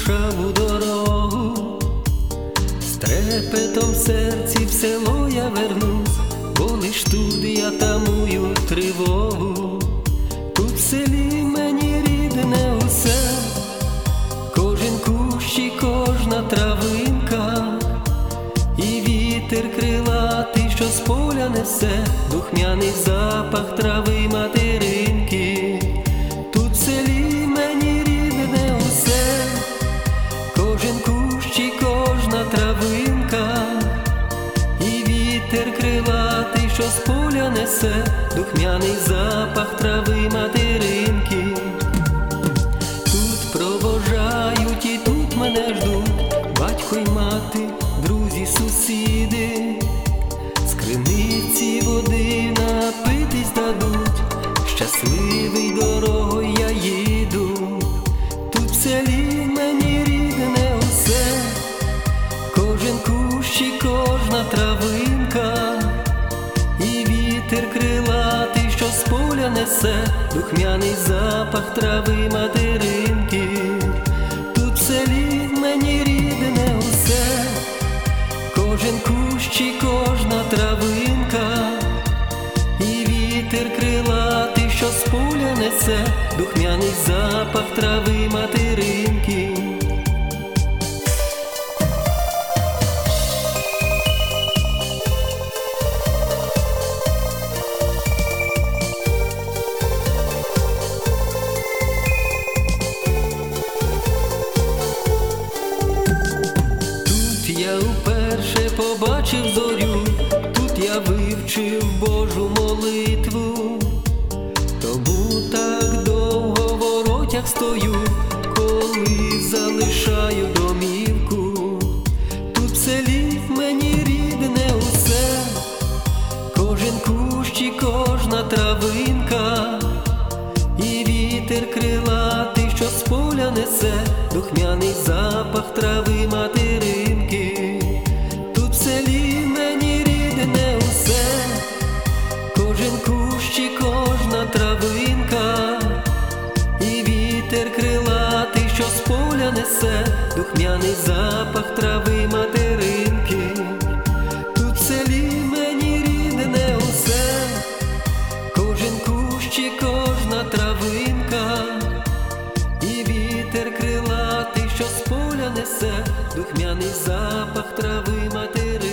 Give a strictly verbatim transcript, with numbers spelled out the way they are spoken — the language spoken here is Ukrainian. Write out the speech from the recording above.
рушав у дорогу, з трепетом в серці в село я вернусь, бо лиш тут я тамую тривогу. Тут в селі мені рідне усе, кожен кущ і кожна травинка, і вітер крилатий, що з поля несе духмяний запах трави материнки. Тут в селі мені рідне усе, кожен кущ і кожна травинка, і вітер крилатий, що з поля несе духмяний запах трави материнки. Тут провожають і тут мене ждуть батько й мати, друзі, сусіди, з криниці води напитись дадуть, щасливий дорогою я їду. Тут в селі мені рідне усе, кожен кущ і кожна травинка, і вітер крилатий, що з поля несе духмяний запах трави материнки. Тут в селі мені рідне усе, кожен кущ і кожна травинка, і вітер крилатий, що з поля несе духмяний запах трави материнки. Тут я вперше побачив зорю, тут я вивчив Божу молитву, тому так довго в воротях стою, коли залишаю домівку. Тут в селі мені рідне усе, кожен кущ і кожна травинка, і вітер крилатий, що з поля несе духмяний запах трави материнки. Тут в селі мені рідне усе, кожен кущ і кожна травинка, і вітер крилатий, що з поля несе духмяний запах трави материнки. Тут в селі мені рідне усе, кожен кущ і кожна травинка, і вітер крилатий, що з поля несе духмяний запах трави материнки.